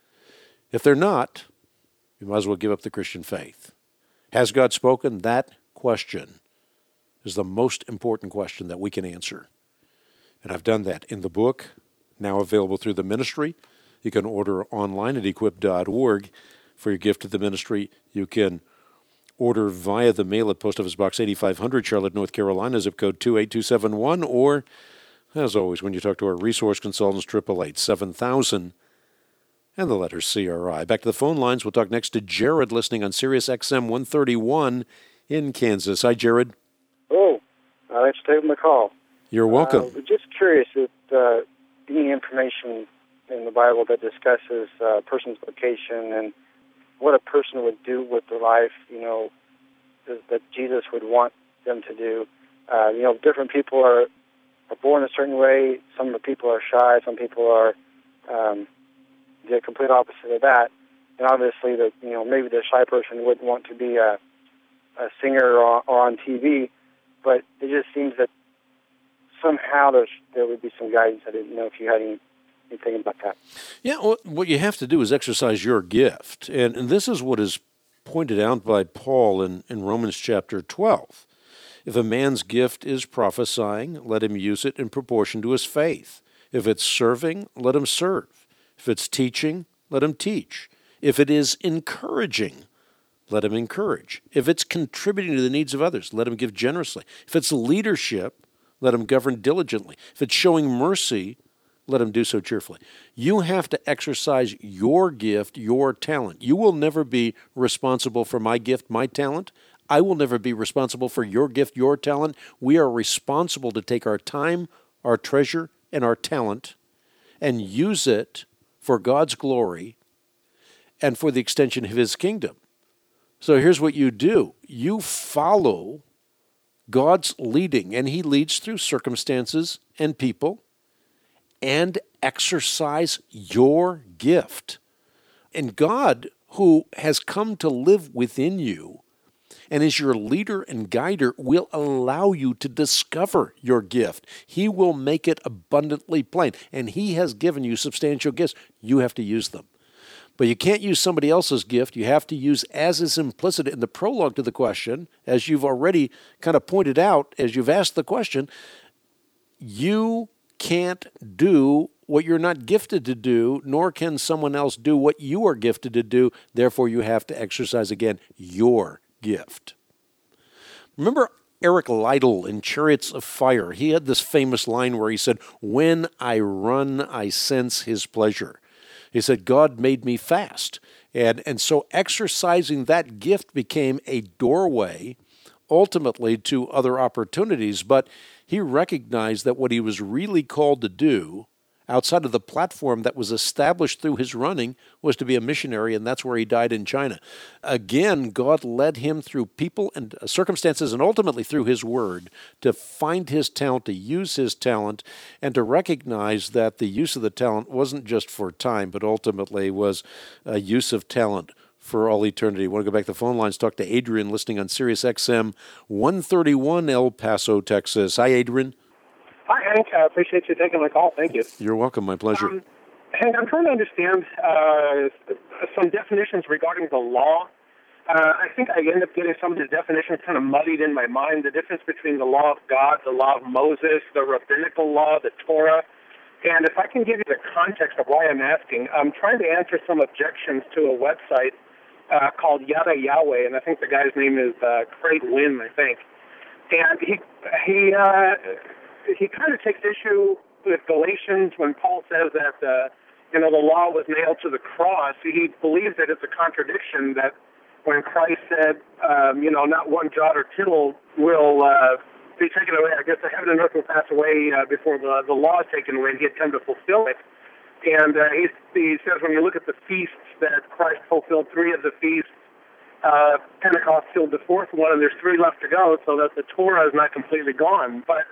S2: If they're not, you might as well give up the Christian faith. Has God spoken? That question is the most important question that we can answer. And I've done that in the book, now available through the ministry. You can order online at equip dot org for your gift to the ministry. You can order via the mail at Post Office Box eighty-five hundred, Charlotte, North Carolina, zip code two eight two seven one, or, as always, when you talk to our resource consultants, eight eight eight, seven thousand, and the letter C R I. Back to the phone lines. We'll talk next to Jared, listening on Sirius X M one thirty-one in Kansas. Hi, Jared.
S10: Oh, uh, thanks for taking the call.
S2: You're welcome.
S10: Uh, just curious if uh, any information in the Bible that discusses uh, a person's vocation and what a person would do with their life, you know, that Jesus would want them to do. Uh, you know, different people are, are born a certain way. Some of the people are shy. Some people are um, the complete opposite of that. And obviously, the you know maybe the shy person wouldn't want to be a, a singer or, or on T V, but it just seems that somehow there's, there would be some guidance. I didn't know if you had any. Anything about that?
S2: Yeah, well, what you have to do is exercise your gift. And, and this is what is pointed out by Paul in, in Romans chapter twelve. If a man's gift is prophesying, let him use it in proportion to his faith. If it's serving, let him serve. If it's teaching, let him teach. If it is encouraging, let him encourage. If it's contributing to the needs of others, let him give generously. If it's leadership, let him govern diligently. If it's showing mercy, let him do so cheerfully. You have to exercise your gift, your talent. You will never be responsible for my gift, my talent. I will never be responsible for your gift, your talent. We are responsible to take our time, our treasure, and our talent and use it for God's glory and for the extension of His kingdom. So here's what you do. You follow God's leading, and He leads through circumstances and people, and exercise your gift. And God, who has come to live within you and is your leader and guider, will allow you to discover your gift. He will make it abundantly plain. And He has given you substantial gifts. You have to use them. But you can't use somebody else's gift. You have to use, as is implicit in the prologue to the question, as you've already kind of pointed out, as you've asked the question, you can't do what you're not gifted to do, nor can someone else do what you are gifted to do. Therefore, you have to exercise, again, your gift. Remember Eric Liddell in Chariots of Fire? He had this famous line where he said, "When I run, I sense his pleasure." He said, God made me fast. And, and so exercising that gift became a doorway ultimately to other opportunities. But he recognized that what he was really called to do outside of the platform that was established through his running was to be a missionary, and that's where he died in China. Again, God led him through people and circumstances and ultimately through his word to find his talent, to use his talent, and to recognize that the use of the talent wasn't just for time, but ultimately was a use of talent for all eternity. I want to go back to the phone lines, talk to Adrian, listening on Sirius X M one thirty-one, El Paso, Texas. Hi, Adrian.
S11: Hi, Hank. I appreciate you taking my call. Thank you.
S2: You're welcome. My pleasure.
S11: Um, Hank, I'm trying to understand uh, some definitions regarding the law. Uh, I think I end up getting some of the definitions kind of muddied in my mind. The difference between the law of God, the law of Moses, the rabbinical law, the Torah. And if I can give you the context of why I'm asking, I'm trying to answer some objections to a website uh, called Yada Yahweh, and I think the guy's name is uh, Craig Wynn, I think. And he he. Uh, He kind of takes issue with Galatians when Paul says that, uh, you know, the law was nailed to the cross. He believes that it's a contradiction that when Christ said, um, you know, not one jot or tittle will uh, be taken away. I guess the heaven and earth will pass away uh, before the, the law is taken away, and he had come to fulfill it. And uh, he, he says when you look at the feasts that Christ fulfilled three of the feasts, uh, Pentecost filled the fourth one, and there's three left to go, so that the Torah is not completely gone. But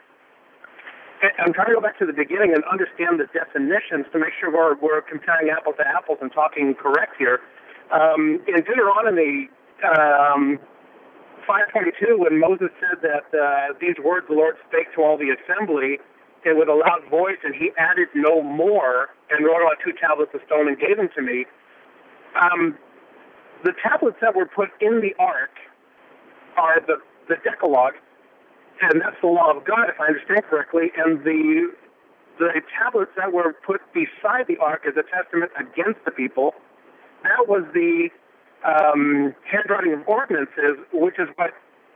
S11: I'm trying to go back to the beginning and understand the definitions to make sure we're, we're comparing apples to apples and talking correct here. Um, in Deuteronomy um, five twenty-two, when Moses said that uh, these words the Lord spake to all the assembly, and with a loud voice, and he added no more, and wrote on two tablets of stone and gave them to me, um, the tablets that were put in the ark are the, the Decalogue, and that's the law of God, if I understand correctly. And the the tablets that were put beside the ark as a testament against the people, that was the um, handwriting of ordinances, which is what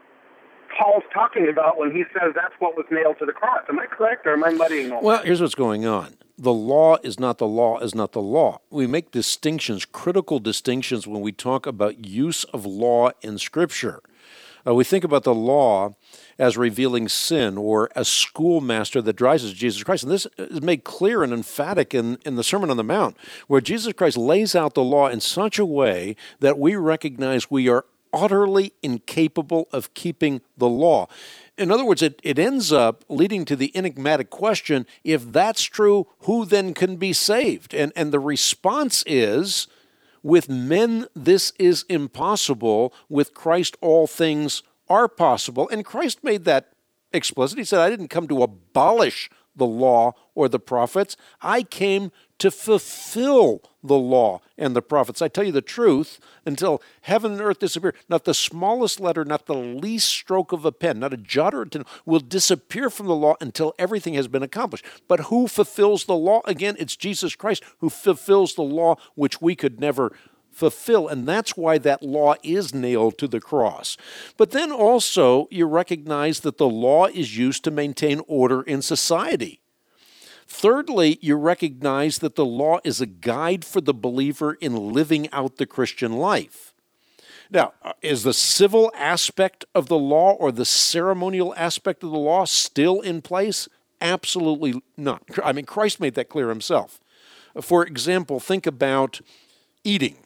S11: Paul's talking about when he says that's what was nailed to the cross. Am I correct, or am I muddying all
S2: Well, here's what's going on. The law is not the law is not the law. We make distinctions, critical distinctions, when we talk about use of law in Scripture. Uh, we think about the law as revealing sin, or a schoolmaster that drives us to Jesus Christ. And this is made clear and emphatic in, in the Sermon on the Mount, where Jesus Christ lays out the law in such a way that we recognize we are utterly incapable of keeping the law. In other words, it, it ends up leading to the enigmatic question, if that's true, who then can be saved? And, and the response is, with men this is impossible, with Christ all things are possible. And Christ made that explicit. He said, I didn't come to abolish the law or the prophets. I came to fulfill the law and the prophets. I tell you the truth, until heaven and earth disappear, not the smallest letter, not the least stroke of a pen, not a jot or a tittle will disappear from the law until everything has been accomplished. But who fulfills the law? Again, it's Jesus Christ who fulfills the law which we could never fulfill, and that's why that law is nailed to the cross. But then also you recognize that the law is used to maintain order in society. Thirdly, you recognize that the law is a guide for the believer in living out the Christian life. Now, is the civil aspect of the law or the ceremonial aspect of the law still in place? Absolutely not. I mean, Christ made that clear himself. For example, think about eating.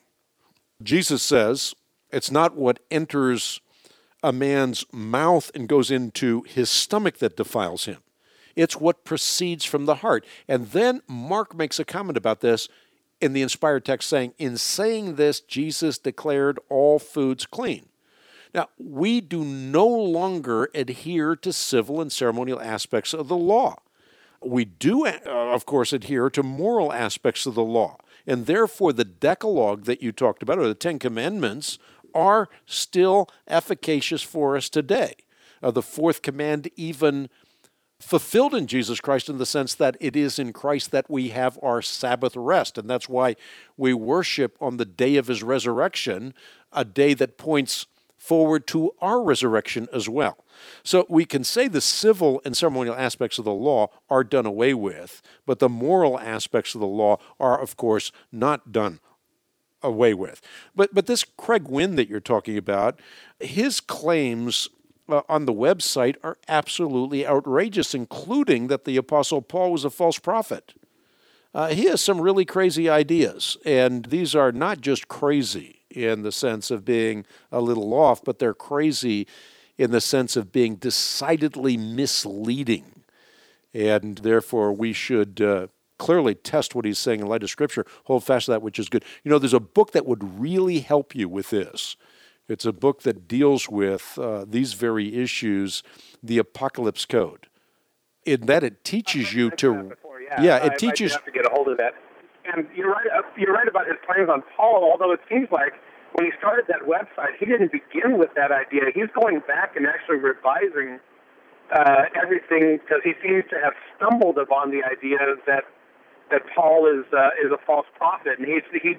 S2: Jesus says it's not what enters a man's mouth and goes into his stomach that defiles him. It's what proceeds from the heart. And then Mark makes a comment about this in the inspired text, saying, in saying this, Jesus declared all foods clean. Now, we do no longer adhere to civil and ceremonial aspects of the law. We do, uh, of course, adhere to moral aspects of the law. And therefore, the Decalogue that you talked about, or the Ten Commandments, are still efficacious for us today. Uh, the fourth command even fulfilled in Jesus Christ in the sense that it is in Christ that we have our Sabbath rest. And that's why we worship on the day of his resurrection, a day that points forward to our resurrection as well. So we can say the civil and ceremonial aspects of the law are done away with, but the moral aspects of the law are, of course, not done away with. But but this Craig Wynn that you're talking about, his claims uh, on the website are absolutely outrageous, including that the Apostle Paul was a false prophet. Uh, he has some really crazy ideas, and these are not just crazy in the sense of being a little off, but they're crazy in the sense of being decidedly misleading. And therefore, we should uh, clearly test what he's saying in light of Scripture, hold fast to that which is good. You know, there's a book that would really help you with this. It's a book that deals with uh, these very issues, the Apocalypse Code. In that it teaches you to...
S11: Before, yeah,
S2: yeah,
S11: I,
S2: it teaches...
S11: I have to get a hold of that. And you're right, uh, you're right about his claims on Paul, although it seems like when he started that website, he didn't begin with that idea. He's going back and actually revising uh, everything because he seems to have stumbled upon the idea that that Paul is uh, is a false prophet. And he's, he,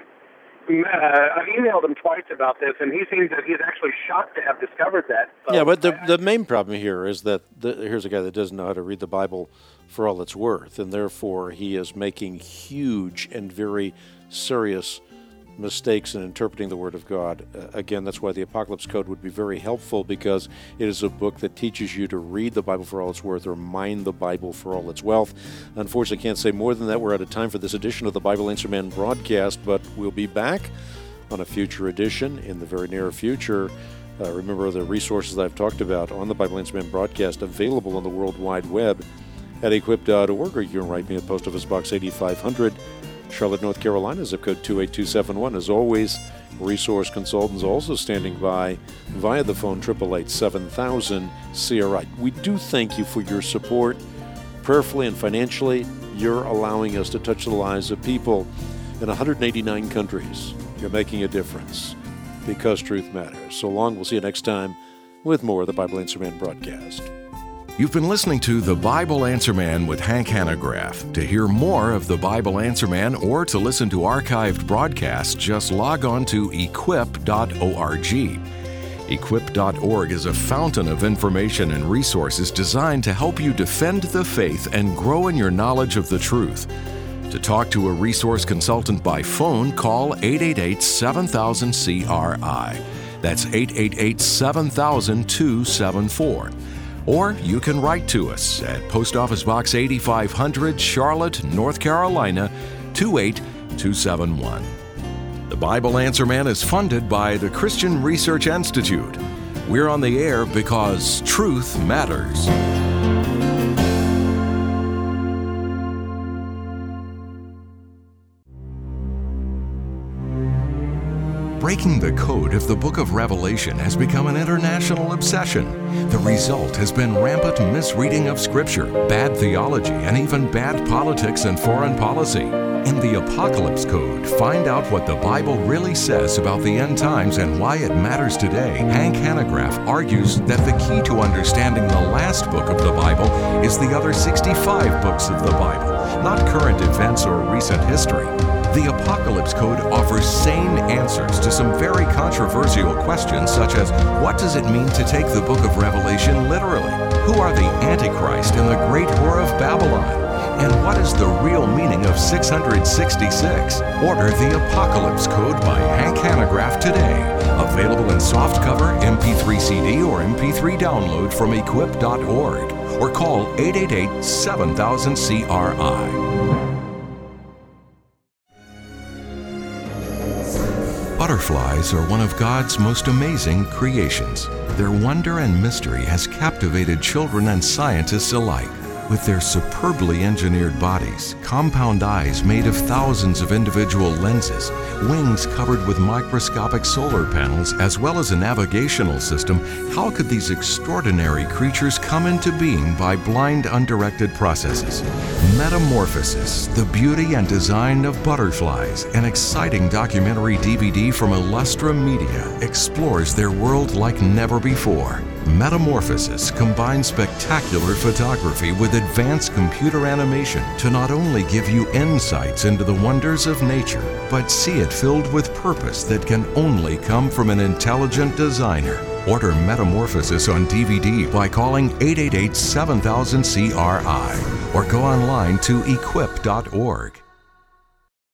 S11: uh, I've emailed him twice about this, and he seems that he's actually shocked to have discovered that. So
S2: yeah, but the I, the main problem here is that the, here's a guy that doesn't know how to read the Bible for all it's worth, and therefore he is making huge and very serious mistakes in interpreting the Word of God. Uh, again, that's why the Apocalypse Code would be very helpful, because it is a book that teaches you to read the Bible for all it's worth or mine the Bible for all its wealth. Unfortunately, I can't say more than that. We're out of time for this edition of the Bible Answer Man broadcast, but we'll be back on a future edition in the very near future. Uh, remember the resources I've talked about on the Bible Answer Man broadcast available on the World Wide Web at equip dot org, or you can write me at Post Office Box eighty-five hundred, Charlotte, North Carolina, zip code two eight two seven one. As always, resource consultants also standing by via the phone, eight eight eight, seven thousand, C R I. We do thank you for your support. Prayerfully and financially, you're allowing us to touch the lives of people in one hundred eighty-nine countries. You're making a difference because truth matters. So long. We'll see you next time with more of the Bible Answer Man broadcast.
S1: You've been listening to The Bible Answer Man with Hank Hanegraaff. To hear more of The Bible Answer Man or to listen to archived broadcasts, just log on to equip dot org. equip dot org is a fountain of information and resources designed to help you defend the faith and grow in your knowledge of the truth. To talk to a resource consultant by phone, call eight eight eight, seven thousand, C R I. That's eight eight eight, seven thousand, two seven four. Or you can write to us at Post Office Box eighty-five hundred, Charlotte, North Carolina, two eight two seven one. The Bible Answer Man is funded by the Christian Research Institute. We're on the air because truth matters. Breaking the code of the book of Revelation has become an international obsession. The result has been rampant misreading of Scripture, bad theology, and even bad politics and foreign policy. In the Apocalypse Code, find out what the Bible really says about the end times and why it matters today. Hank Hanegraaff argues that the key to understanding the last book of the Bible is the other sixty-five books of the Bible, not current events or recent history. The Apocalypse Code offers sane answers to some very controversial questions, such as what does it mean to take the book of Revelation literally? Who are the Antichrist and the great whore of Babylon? And what is the real meaning of six hundred sixty-six? Order the Apocalypse Code by Hank Hanegraaff today. Available in softcover, M P three C D, or M P three download from equip dot org. Or call eight eight eight, seven thousand, C R I. Butterflies are one of God's most amazing creations. Their wonder and mystery has captivated children and scientists alike. With their superbly engineered bodies, compound eyes made of thousands of individual lenses, wings covered with microscopic solar panels, as well as a navigational system, how could these extraordinary creatures come into being by blind, undirected processes? Metamorphosis, the beauty and design of butterflies, an exciting documentary D V D from Illustra Media, explores their world like never before. Metamorphosis combines spectacular photography with advanced computer animation to not only give you insights into the wonders of nature, but see it filled with purpose that can only come from an intelligent designer. Order Metamorphosis on D V D by calling eight eight eight, seven thousand C R I or go online to equip dot org.